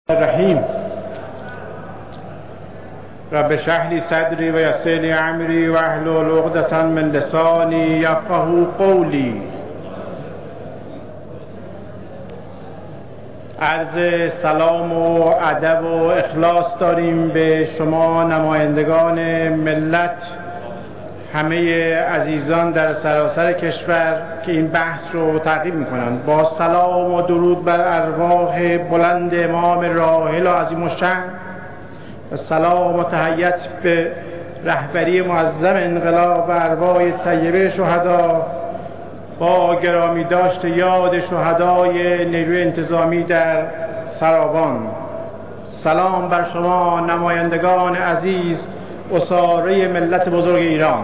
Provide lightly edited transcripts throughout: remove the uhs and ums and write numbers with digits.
الرحیم رب اشرح لی صدری و یسر لی امری واحلل عقدة من لسانی یفقهوا قولی. عرض سلام و ادب و اخلاص داریم به شما نمایندگان ملت، همه عزیزان در سراسر کشور که این بحث رو تعقیب میکنند. با سلام و درود بر ارواح بلند امام راحل و عظیم الشأن و سلام و تحیت به رهبری معظم انقلاب و ارواح طیبه شهدا، با گرامی داشت یاد شهدای نیروی انتظامی در سرابان. سلام بر شما نمایندگان عزیز، اساره ملت بزرگ ایران.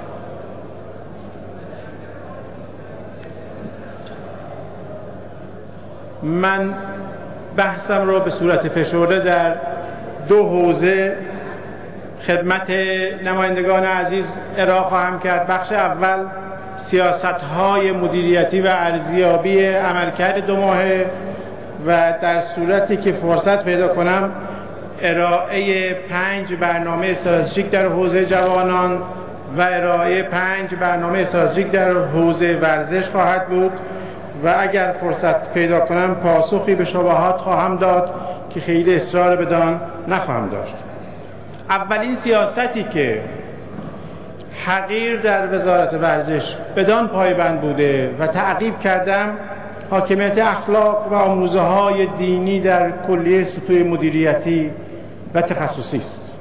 من بحثم رو به صورت فشرده در دو حوزه خدمت نمایندگان عزیز ارائه خواهم کرد. بخش اول سیاست‌های مدیریتی و ارزیابی عملکرد 2 ماهه و در صورتی که فرصت پیدا کنم ارائه 5 برنامه استراتژیک در حوزه جوانان و ارائه 5 برنامه استراتژیک در حوزه ورزش خواهد بود و اگر فرصت پیدا کنم پاسخی به شبهات خواهم داد که خیلی اصرار بدان نخواهم داشت. اولین سیاستی که حقیر در وزارت ورزش بدان پایبند بوده و تعقیب کردم، حاکمیت اخلاق و آموزه‌های دینی در کلیه سطوح مدیریتی و تخصصی است.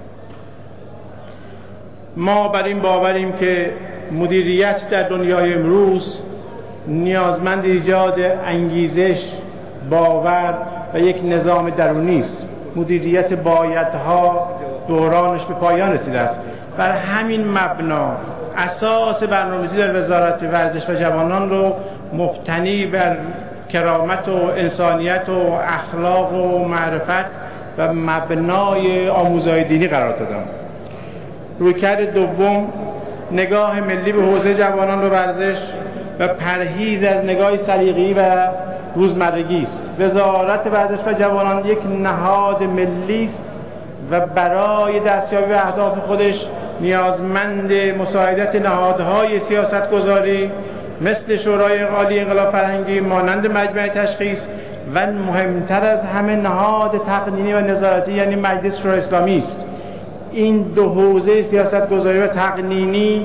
ما بر این باوریم که مدیریت در دنیای امروز نیازمند ایجاد انگیزش، باور و یک نظام درونی است. مدیریت بایدها دورانش به پایان رسیده است. بر همین مبنا اساس برنامه‌ریزی در وزارت ورزش و جوانان رو مبتنی بر کرامت و انسانیت و اخلاق و معرفت و مبنای آموزهای دینی قرار دادم. رویکرد دوم نگاه ملی به حوزه جوانان و ورزش و پرهیز از نگاه سلیقه‌ای و روزمرگی است. وزارت ورزش و جوانان یک نهاد ملی است و برای دستیابی به اهداف خودش نیازمند مساعدت نهادهای سیاستگذاری مثل شورای عالی انقلاب فرهنگی، مانند مجمع تشخیص و مهمتر از همه نهاد تقنینی و نظارتی یعنی مجلس شورای اسلامی است. این دو حوزه سیاستگذاری و تقنینی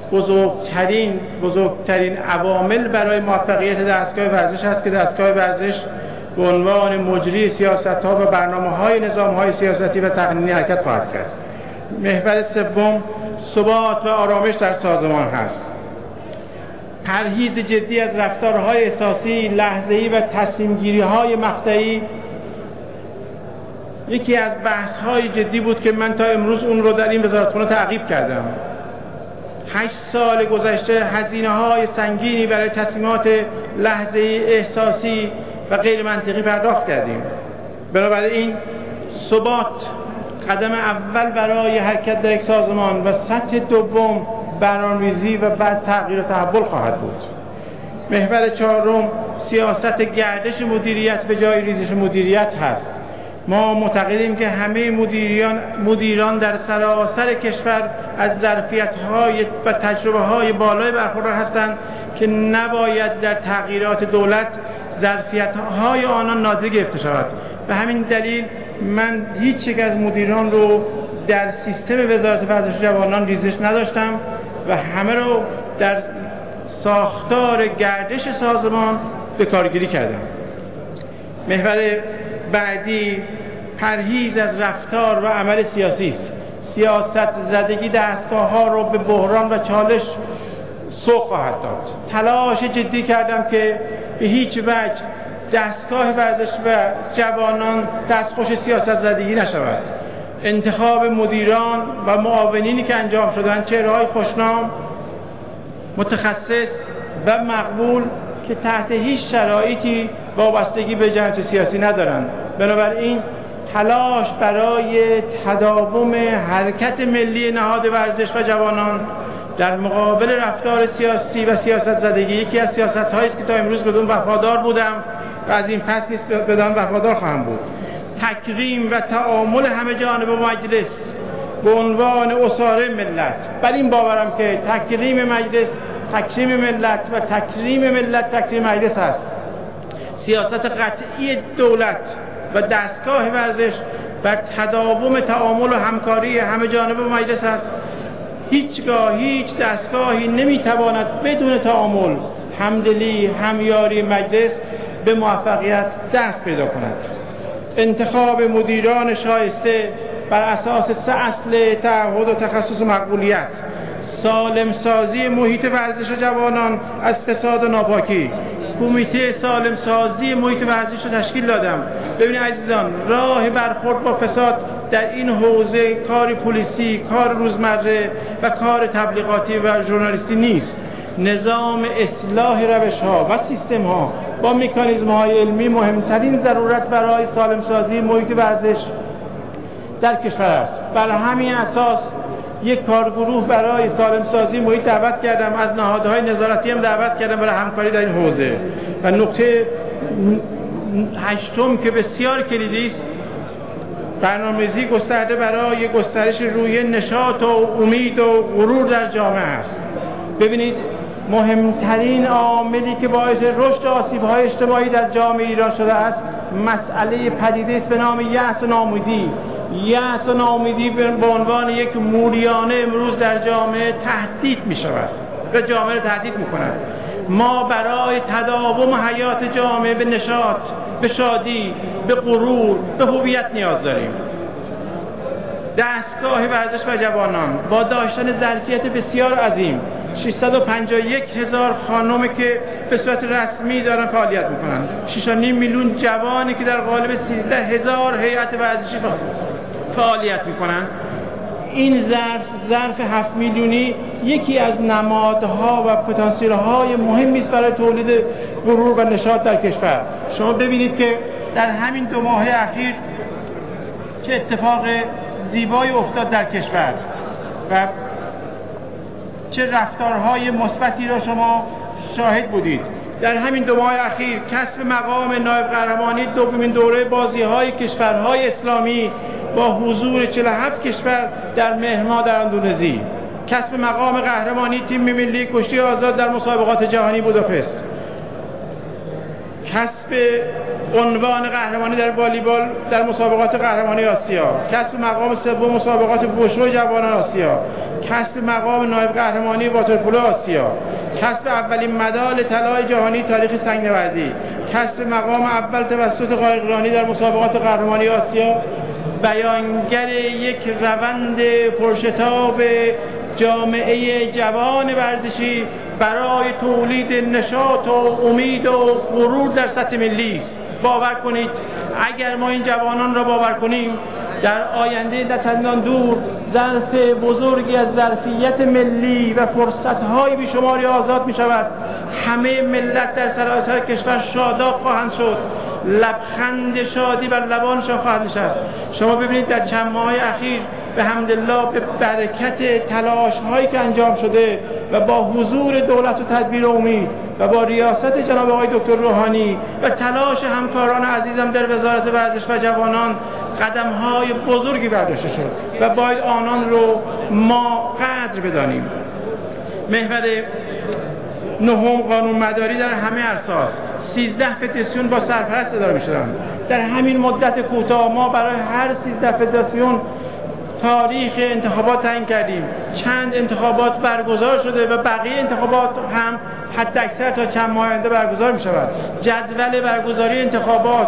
بزرگترین عوامل برای موفقیت دستگاه ورزش است که دستگاه ورزش به عنوان مجری سیاست‌ها و برنامه‌های نظام‌های سیاستی و تقنینی حرکت خواهد کرد. محور سوم ثبات و آرامش در سازمان هست. پرهیز جدی از رفتارهای احساسی، لحظه‌ای و تصمیم‌گیری‌های مقطعی یکی از بحث‌های جدی بود که من تا امروز اون رو در این وزارتخانه تعقیب کردم. 8 سال گذشته هزینه‌های سنگینی برای تصمیمات لحظه‌ای، احساسی و غیر منطقی پرداخت کردیم. بنابراین ثبات قدم اول برای حرکت در یک سازمان و سطح دوم برنامه‌ریزی و بعد تغییر و تحول خواهد بود. محور چهارم سیاست گردش مدیریت به جای ریزش مدیریت هست. ما معتقدیم که همه مدیران در سراسر کشور از ظرفیت‌های و تجربه‌های بالای برخوردار هستند که نباید در تغییرات دولت ظرفیت‌های آنان نادیده گرفته شود. به همین دلیل من هیچ یک از مدیران رو در سیستم وزارت ورزش و جوانان ریزش نداشتم و همه رو در ساختار گردش سازمان به کارگیری کردم. محور بعدی پرهیز از رفتار و عمل سیاسی است. سیاست زدگی دستگاه‌ها رو به بحران و چالش سوق خواهد داد. تلاش جدی کردم که به هیچ وجه دستگاه ورزش و جوانان دستخوش سیاست زدگی نشود. انتخاب مدیران و معاونینی که انجام شدن چهره‌های خوشنام، متخصص و مقبول که تحت هیچ شرایطی وابستگی به جنبه سیاسی ندارند. بنابراین تلاش برای تداوم حرکت ملی نهاد ورزش و جوانان در مقابل رفتار سیاسی و سیاست زدگی یکی از سیاست‌هایی است که تا امروز بدون وفادار بودم و از این پس نیز بدان وفادار خواهم بود. تکریم و تعامل همه جانبه مجلس به عنوان اساره ملت. بر این باورم که تکریم مجلس تکریم ملت و تکریم ملت تکریم مجلس است. سیاست قطعی دولت و دستگاه ورزش بر تداوم تعامل و همکاری همه جانبه مجلس است. هیچگاه هیچ دستگاهی نمیتواند بدون تعامل، همدلی، همیاری مجلس به موفقیت دست پیدا کند. انتخاب مدیران شایسته بر اساس 3 اصل تعهد و تخصص و مقبولیت، سالم سازی محیط ورزش جوانان از فساد و ناپاکی. کمیته سالم سازی محیط ورزش رو تشکیل دادم. ببینید عزیزان، راه برخورد با فساد در این حوزه کار پلیسی، کار روزمره و کار تبلیغاتی و ژورنالیستی نیست. نظام اصلاح روش‌ها و سیستم‌ها با مکانیزم‌های علمی مهمترین ضرورت برای سالم سازی محیط ورزش در کشور است. بر همین اساس یک کارگروه برای سالم سازی محیط دعوت کردم، از نهادهای نظارتی هم دعوت کردم برای همکاری در این حوزه. و نکته 8 که بسیار کلیدی است، برنامه‌ریزی گسترده برای گسترش روحیه نشاط و امید و غرور در جامعه است. ببینید، مهمترین عاملی که باعث رشد آسیب‌های اجتماعی در جامعه ایران شده است مسئله پدیده است به نام یأس و ناامیدی. یأس و ناامیدی به عنوان یک موریانه امروز در جامعه تهدید می شود و جامعه را تهدید می کند. ما برای تداوم حیات جامعه به نشاط، به شادی، به غرور، به هویت نیاز داریم. دستگاه ورزش و جوانان با داشتن ظرفیت بسیار عظیم، 651,000 خانم که به صورت رسمی دارن فعالیت میکنن، 6.5 میلیون جوانی که در قالب 13,000 هیئت ورزشی فعالیت میکنن. این ظرف 7 میلیونی یکی از نمادها و پتانسیل‌های مهمی است برای تولید غرور و نشاط در کشور. شما ببینید که در همین 2 ماه اخیر چه اتفاق زیبایی افتاد در کشور و چه رفتارهای مثبتی را شما شاهد بودید. در همین 2 ماه اخیر کسب مقام نایب قهرمانی دومین دوره بازی‌های کشورهای اسلامی با حضور 47 کشور در مهر ماه در اندونزی، کسب مقام قهرمانی تیم ملی کشتی آزاد در مسابقات جهانی بوداپست، کسب عنوان قهرمانی در والیبال در مسابقات قهرمانی آسیا، کسب مقام 3 مسابقات بوشو جوانان آسیا، کسب مقام نایب قهرمانی واترپولو آسیا، کسب اولین مدال طلای جهانی تاریخ سنگ‌نوردی، کسب مقام اول توسط قایقرانی در مسابقات قهرمانی آسیا، بیانگر یک روند پرشتاب جامعه جوان ورزشی برای تولید نشاط و امید و غرور در سطح ملی است. باور کنید اگر ما این جوانان را باور کنیم، در آینده نه چندان دور ظرف بزرگی از ظرفیت ملی و فرصت‌های بیشماری آزاد می شود. همه ملت در سراسر کشور شاداب خواهند شد، لبخند شادی بر لبانشان خواهد نشست. شما ببینید در چند ماه اخیر به حمدالله به برکت تلاش‌هایی که انجام شده و با حضور دولت و تدبیر امید و با ریاست جناب آقای دکتر روحانی و تلاش همکاران عزیزم در وزارت ورزش و جوانان قدم‌های بزرگی برداشته شد و باید آنان رو ما قدر بدانیم. محور 9 قانون مداری در همه اساس 13 فدراسیون با سرپرست اداره می‌شدند. در همین مدت کوتاه ما برای هر 13 فدراسیون تاریخ انتخابات تعیین کردیم. چند انتخابات برگزار شده و بقیه انتخابات هم حد اکثر تا چند ماه آینده برگزار می شود. جدول برگزاری انتخابات،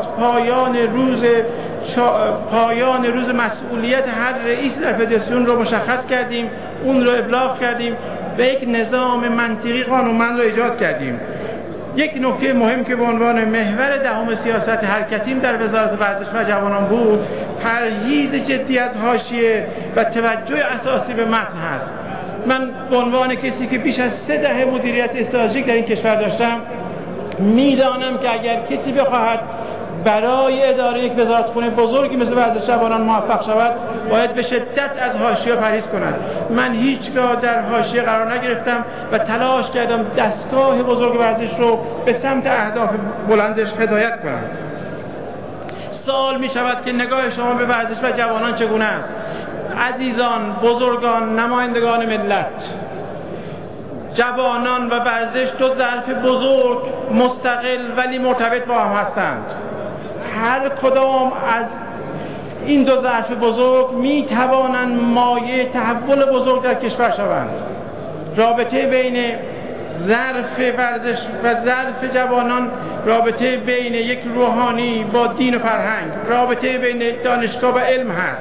پایان روز مسئولیت هر رئیس در فدراسیون رو مشخص کردیم، اون رو ابلاغ کردیم و یک نظام منطقی قانونمند رو ایجاد کردیم. یک نکته مهم که به عنوان محور 10 سیاست حرکتیم در وزارت ورزش و جوانان بود، پرهیز جدی از حاشیه و توجه اساسی به متن هست. من به عنوان کسی که بیش از 3 دهه مدیریت استراتژیک در این کشور داشتم، میدانم که اگر کسی بخواهد برای اداره یک وزارتخانه بزرگی مثل ورزش جوانان موفق شود، باید به شدت از حاشیه پرهیز کند. من هیچگاه در حاشیه قرار نگرفتم و تلاش کردم دستگاه بزرگ ورزش رو به سمت اهداف بلندش هدایت کنم. سوال می شود که نگاه شما به ورزش و جوانان چگونه است؟ عزیزان، بزرگان، نمایندگان ملت، جوانان و ورزش دو ظرف بزرگ مستقل ولی مرتبط با هم هستند. هر کدام از این دو ظرف بزرگ می توانند مایه تحول بزرگ در کشور شوند. رابطه بین ظرف ورزش و ظرف جوانان رابطه بین یک روحانی با دین و فرهنگ، رابطه بین دانشگاه و علم هست.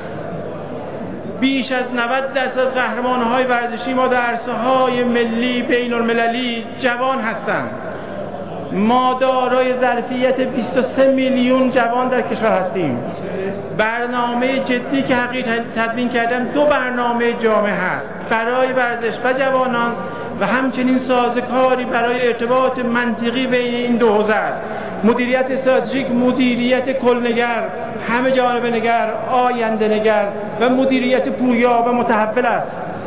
بیش از 90% قهرمان‌های ورزشی ما در عرصه‌های ملی بین المللی جوان هستند. ما دارای ظرفیت 23 میلیون جوان در کشور هستیم. برنامه جدی که حقیقت تدوین کردم 2 برنامه جامع هست برای ورزش و جوانان و همچنین سازوکاری برای ارتباط منطقی بین این دو حوزه است. مدیریت استراتژیک، مدیریت کلنگر، همه جانبه نگر، آینده نگر و مدیریت پویا و متحول است.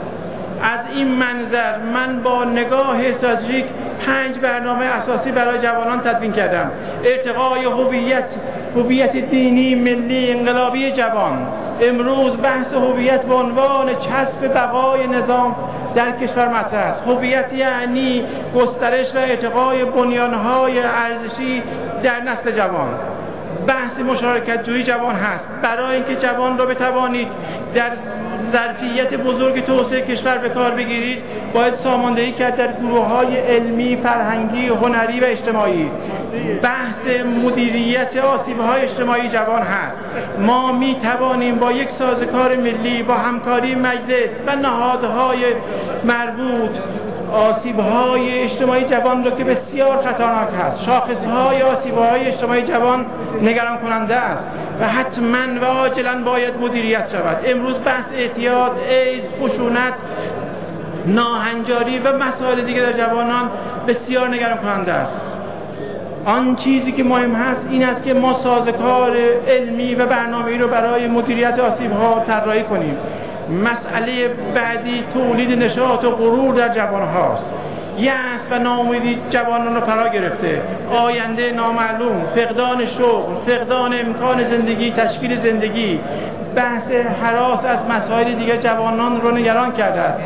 از این منظر من با نگاه استراتژیک 5 برنامه اساسی برای جوانان تدوین کردم. ارتقای هویت دینی ملی انقلابی جوان. امروز بحث هویت به عنوان چسب بقای نظام در کشور مطرح است. هویت یعنی گسترش و ارتقای بنیانهای ارزشی در نسل جوان. بحث مشارکت جویی جوان هست. برای اینکه جوان را بتوانید در ظرفیت بزرگ توسعه کشور به کار بگیرید، باید ساماندهی کرد در گروه‌های علمی، فرهنگی، هنری و اجتماعی. بحث مدیریت آسیب‌های اجتماعی جوان هست. ما می توانیم با یک سازوکار ملی با همکاری مجلس و نهادهای مربوط آسیب‌های اجتماعی جوان را که بسیار خطرناک است، شاخص‌های آسیب‌های اجتماعی جوان نگران کننده است و حتما و عاجلا باید مدیریت شود. امروز بحث اعتیاد، ایدز، خشونت، ناهنجاری و مسائل دیگر در جوانان بسیار نگران کننده است. آن چیزی که مهم هست این است که ما سازوکار علمی و برنامه‌ای رو برای مدیریت آسیب‌ها طراحی کنیم. مسئله بعدی تولید نشاط و غرور در جوان هاست. یأس و ناامیدی جوانان رو فرا گرفته. آینده نامعلوم، فقدان شغل، فقدان امکان زندگی، تشکیل زندگی، بحث هراس از مسائل دیگر جوانان رو نگران کرده است.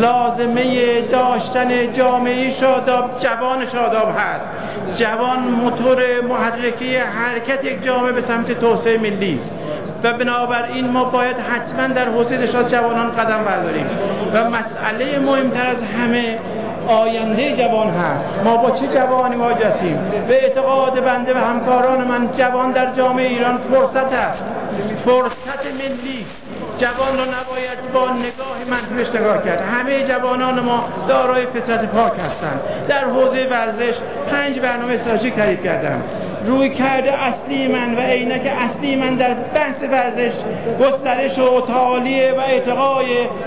لازمه داشتن جامعه شاداب جوان شاداب هست. جوان موتور محرکه حرکت یک جامعه به سمت توسعه ملی است و بنابراین ما باید حتما در حوزه نشاط جوانان قدم برداریم و مسئله مهمتر از همه آینده جوان هست. ما با چه جوانی مواجه هستیم؟ به اعتقاد بنده و همکاران من جوان در جامعه ایران فرصت است، فرصت ملی. جوان را نباید با نگاه منفیش نگاه کرد. همه جوانان ما دارای فطرت پاک هستند. در حوزه ورزش 5 برنامه استراتژیک تعریف کردم. رویکرد اصلی من و عینک اصلی من در بحث ورزش گسترش و تعالی و ارتقای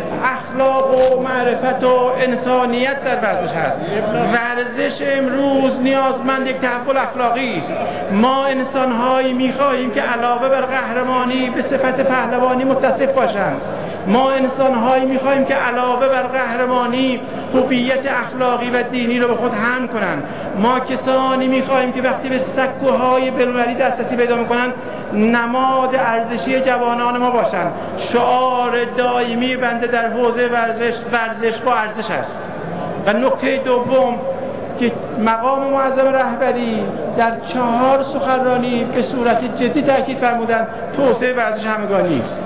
اخلاق و معرفت و انسانیت در ورزش هست. ورزش امروز نیازمند یک تحول اخلاقی است. ما انسان‌هایی می‌خواهیم که علاوه بر قهرمانی به صفت پهلوانی متصف باشند. ما انسان‌هایی می‌خواهیم که علاوه بر قهرمانی هویت اخلاقی و دینی رو به خود حمل کنند. ما کسانی می‌خواهیم که وقتی به سکوهای بین‌المللی دسترسی پیدا می‌کنند نماد ارزشی جوانان ما باشند. شعار دائمی بنده در حوزه ورزش با ارزش است. و نکته دوم که مقام معظم رهبری در 4 سخنرانی به صورت جدی تاکید فرمودند توسعه ورزش همگانی است.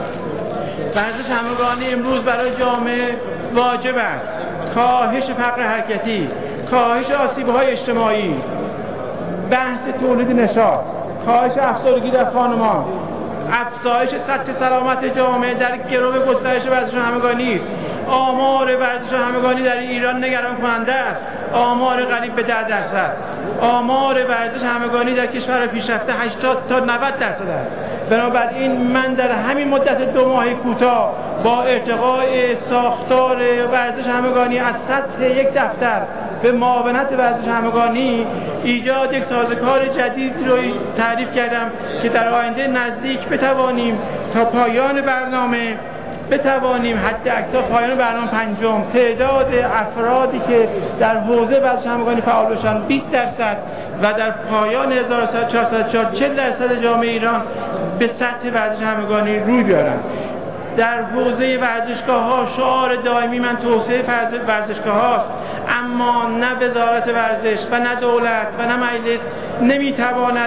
ورزش همگانی امروز برای جامعه واجب است. کاهش فقر حرکتی، کاهش آسیب‌های اجتماعی، بحث تولید نشاط، کاهش افسردگی در خانمان، افزایش سطح سلامت جامعه در گرو گسترش ورزش همگانی است. آمار ورزش همگانی در ایران نگران کننده است. آمار قریب به 10%. آمار ورزش همگانی در کشور پیشرفته 80 تا 90% است. بنابراین من در همین مدت 2 ماه کوتاه با ارتقای ساختار ورزش همگانی از سطح یک دفتر به معاونت ورزش همگانی ایجاد یک سازوکار جدید رو تعریف کردم که در آینده نزدیک بتوانیم تا پایان برنامه بتوانیم حد اکثر پایان برنامه پنجم تعداد افرادی که در حوزه ورزش همگانی فعال باشن 20% و در پایان 1404 40% جامعه ایران به سطح ورزش همگانی روی بیارن. در حوزه ورزشگاه‌ها شعار دائمی من توسعه ورزشگاه‌هاست، اما نه وزارت ورزش و نه دولت و نه مجلس نمیتواند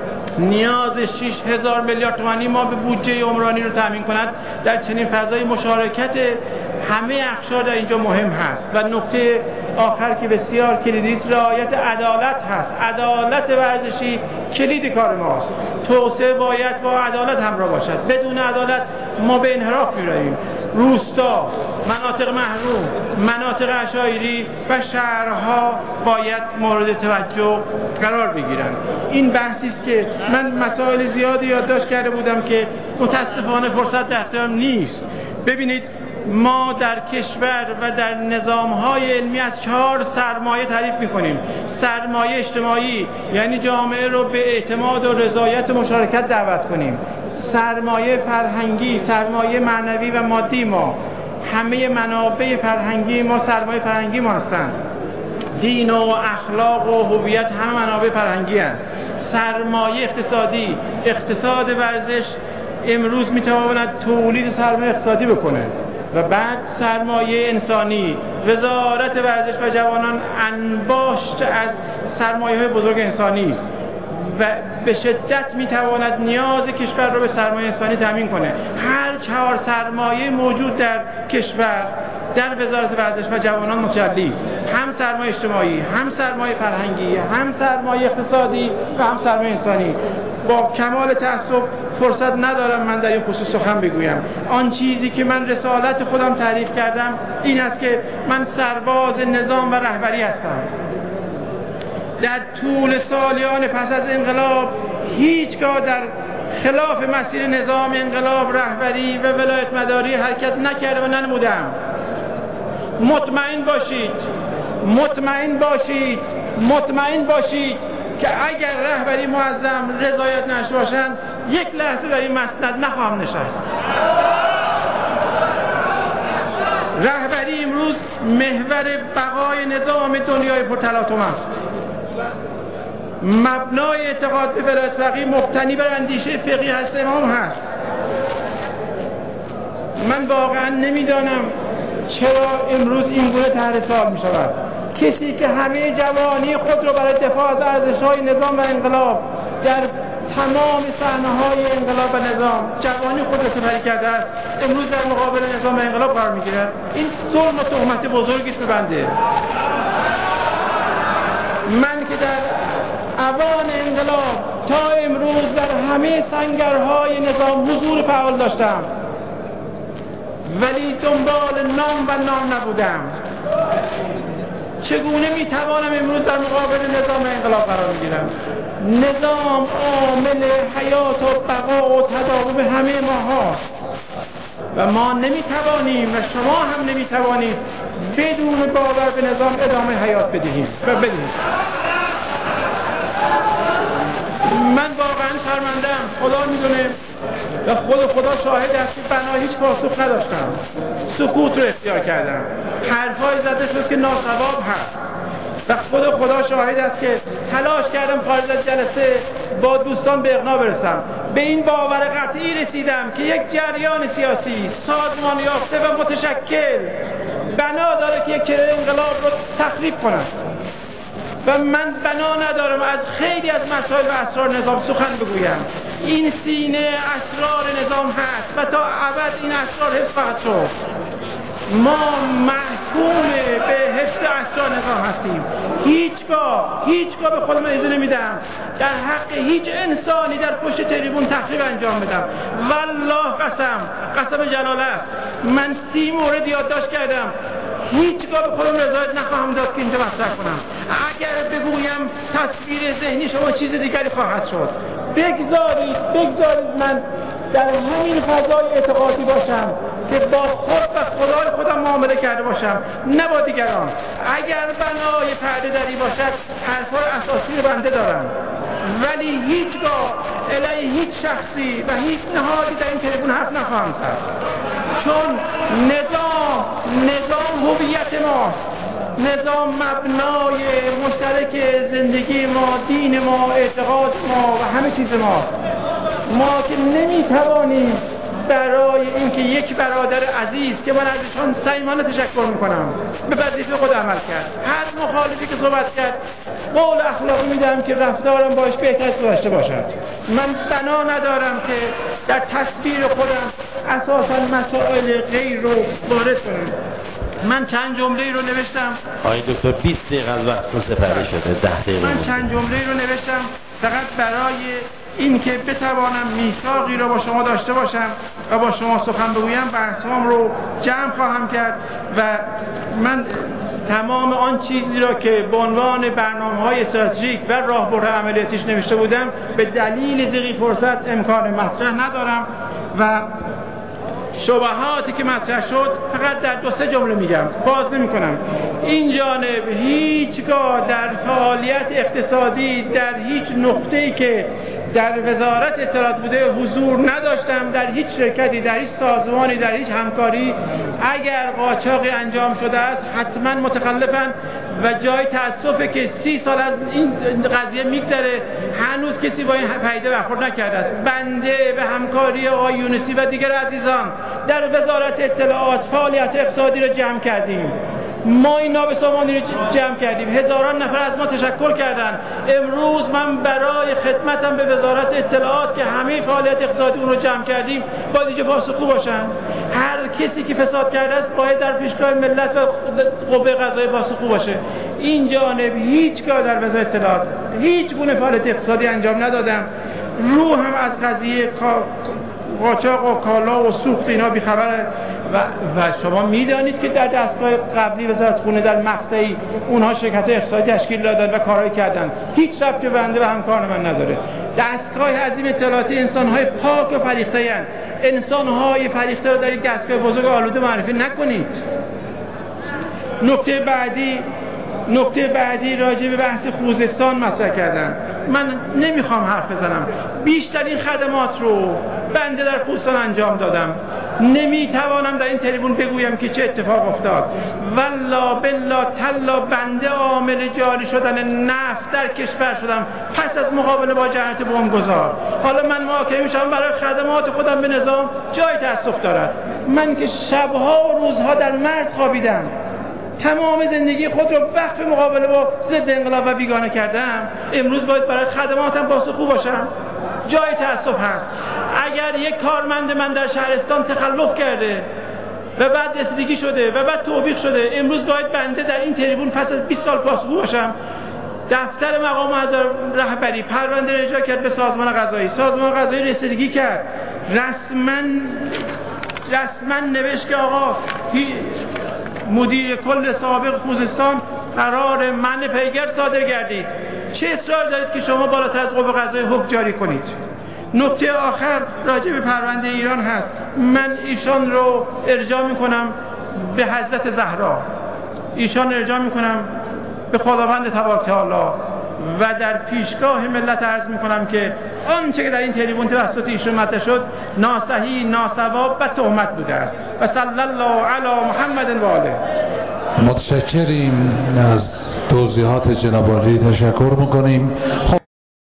نیاز 6000 میلیارد تومانی ما به بودجه عمرانی رو تامین کند. در چنین فضای مشارکت همه اقشار در اینجا مهم هست. و نکته آخر که بسیار کلیدی است رعایت عدالت هست. عدالت ورزشی کلید کار ماست. توسعه باید با عدالت همراه باشد. بدون عدالت ما به انحراف می‌رویم. روستا، مناطق محروم، مناطق عشایری و شهرها باید مورد توجه قرار بگیرند. این بحثی است که من مسائل زیادی یادداشت کرده بودم که متاسفانه فرصت در اختیارم نیست. ببینید ما در کشور و در نظام‌های علمی از 4 سرمایه تعریف می‌کنیم. سرمایه اجتماعی یعنی جامعه رو به اعتماد و رضایت و مشارکت دعوت کنیم. سرمایه فرهنگی، سرمایه معنوی و مادی ما، همه منابع فرهنگی ما سرمایه فرهنگی ما هستند. دین و اخلاق و هویت همه منابع فرهنگی هستند. سرمایه اقتصادی، اقتصاد ورزش امروز میتواند تولید سرمایه اقتصادی بکنه. و بعد سرمایه انسانی، وزارت ورزش و جوانان انباشت از سرمایه‌های بزرگ انسانی است و به شدت میتواند نیاز کشور را به سرمایه انسانی تامین کنه. هر 4 سرمایه موجود در کشور در وزارت ورزش و جوانان متجلی است. هم سرمایه اجتماعی، هم سرمایه فرهنگی، هم سرمایه اقتصادی و هم سرمایه انسانی. با کمال تأسف فرصت ندارم من در این خصوص سخن بگویم. آن چیزی که من رسالت خودم تعریف کردم این است که من سرباز نظام و رهبری هستم. در طول سالیان پس از انقلاب هیچگاه در خلاف مسیر نظام انقلاب رهبری و ولایت مداری حرکت نکرده و ننمودم. مطمئن باشید که اگر رهبری معظم رضایت نشته باشند یک لحظه در این مسند نخواهم نشست. رهبری امروز محور بقای نظام دنیای پرتلاطم است. مبنای اعتقاد به ولایت فقیه مبتنی بر اندیشه فقیه هست امام هست. من واقعا نمیدانم چرا امروز این گونه طرح سوال می شود. کسی که همه جوانی خود را برای دفاع از ارزش‌های نظام و انقلاب در تمام صحنه‌های انقلاب و نظام جوانی خود را سپری کرده است، امروز در مقابل نظام و انقلاب قرار می‌گیرد. این ظلم و تهمت بزرگی است به بنده. من که در اوان انقلاب تا امروز در همه سنگرهای نظام حضور فعال داشتم، ولی دنبال نام و نام نبودم. چگونه میتوانم امروز در مقابل نظام انقلاب قرار بگیرم؟ نظام عامل حیات و بقا و تداوم همه ما هاست و ما نمیتوانیم و شما هم نمیتوانید بدون باور به نظام ادامه حیات بدهیم و بدهیم. من واقعا شرمنده‌ام، خدا میدونه و خدا شاهد است که بنا هیچ پاسخ نداشتم. سکوت رو اختیار کردم. حرفای زده شد که ناصواب هست و خدا شاهد است که تلاش کردم خارج از جلسه با دوستان به اقناع برسم. به این باور قطعی رسیدم که یک جریان سیاسی سازمان یافته و متشکل بنا داره که یک چهره انقلاب رو تخریب کنه و من بنا ندارم از خیلی از مسائل و اسرار نظام سخن بگویم. این سینه اسرار نظام هست و تا ابد این اسرار حفظ خواهد شد. ما محکوم به حفظ اسرار نظام هستیم. هیچگاه به خودم اجازه نمیدم در حق هیچ انسانی در پشت تریبون تخریب انجام بدم. والله قسم جلال است، من 30 مورد یادداشت کردم. هیچگاه به خودم رضایت نخواهم داد که اینجا مطرح کنم. اگر بگویم تصویر ذهنی شما چیز دیگری خواهد شد. بگذارید من در همین فضای اعتقادی باشم که با خود و خدای خودم معامله کرده باشم، نه با دیگران. اگر بنای پرده دری باشد حرفای اساسی رو بنده دارم، ولی هیچگاه علیه هیچ شخصی و هیچ نهادی در این تریبون حرف نخواهم زد. چون نظام هویت ماست، نظام مبنای مشترک زندگی ما، دین ما، اعتقاد ما و همه چیز ما که نمیتوانیم برای اینکه یک برادر عزیز که من ازشان صمیمانه تشکر میکنم به وظیفه خود عمل کرد، هر مخالفی که صحبت کرد قول اخلاقی میدم که رفتارم باش بهتر داشته باشد. من بنا ندارم که در تصویر خودم اساسا مسائل غیر رو وارد کنم. من چند جمله رو نوشتم. آقای دکتر 20 دقیقه از وقت سپری شده، 10 دقیقه. من چند جمله رو نوشتم فقط برای این که بتوانم میثاقی رو با شما داشته باشم و با شما سخن بگویم. بحثام رو جمع خواهم کرد و من تمام آن چیزی را که به عنوان برنامه‌های استراتژیک و راهبرد عملیاتیش نوشته بودم به دلیل ضیق فرصت امکان مطرح ندارم و شبهاتی که مطرح شد فقط در 2-3 جمله میگم، باز نمی کنم. این جانب هیچگاه در فعالیت اقتصادی در هیچ نقطه‌ای که در وزارت اطلاعات بوده حضور نداشتم، در هیچ شرکتی، در هیچ سازمانی، در هیچ همکاری. اگر قاچاقی انجام شده است حتما متخلفن و جای تأسفه که 30 سال از این قضیه میگذره هنوز کسی با این پدیده برخورد نکرده است. بنده به همکاری آقای یونسی و دیگر عزیزان در وزارت اطلاعات فعالیت اقتصادی رو جمع کردیم، ما این نابسامانی رو جمع کردیم، هزاران نفر از ما تشکر کردن. امروز من برای خدمتم به وزارت اطلاعات که همه فعالیت اقتصادی اون رو جمع کردیم باید اینجا پاسخگو باشن. هر کسی که فساد کرده است باید در پیشگاه ملت و قوه قضاییه پاسخگو باشه. این جانب هیچگاه در وزارت اطلاعات هیچ گونه فعالیت اقتصادی انجام ندادم. رو هم از قضیه قاچاق و کالا و سوخت اینا بیخبره و شما میدانید که در دستگاه قبلی وزارت خونه در مقطعی اونها شرکت اقتصادی تشکیل دادن و کارایی کردن، هیچ ربطی بنده و همکار من نداره. دستگاه عظیم اطلاعاتی انسان‌های پاک و فریخته اند. انسان‌های فریخته رو در یک دستگاه بزرگ آلوده معرفی نکنید. نکته بعدی راجع به بحث خوزستان مطرح کردن. من نمیخوام حرف بزنم، بیشترین خدمات رو بنده در خوزستان انجام دادم. نمیتوانم در این تریبون بگویم که چه اتفاق افتاد. والله بالله تلا بنده عامل جاری شدن نفت در کشور شدم پس از مقابله با جهت بمبگذار. حالا من محاکمه میشم برای خدمات خودم به نظام، جای تأسف دارد. من که شبها و روزها در مرز خوابیدم، تمام زندگی خود رو وقف مقابله با ضد انقلاب و بیگانه کردم، امروز باید برای خدماتم پاسخگو باشم. جای تأسف هست. اگر یک کارمند من در شهرستان تخلف کرده و بعد رسیدگی شده و بعد توبیخ شده، امروز باید بنده در این تریبون پس از 20 سال پاسخگو باشم. دفتر مقام معظم رهبری پرونده را اجرا کرد به سازمان قضایی، سازمان قضایی رسیدگی کرد، رسما نوشت که آقا مدیر کل سابق خوزستان قرار منع پیگر صادر گردید. چه اصرار دارید که شما بالاتر از قوه قضاییه حکم جاری کنید؟ نکته آخر راجع به پرونده ایران هست. من ایشان رو ارجاع میکنم به حضرت زهرا، ایشان ارجاع میکنم به خداوند تبارک تعالی و در پیشگاه ملت عرض میکنم که آنچه که در این تریبون توسط ایشون مطرح شد ناصحیح، ناسواب و تهمت بوده است. و صلی الله علی محمد و آله. متشکریم از توضیحات جناب عالی، تشکر میکنیم.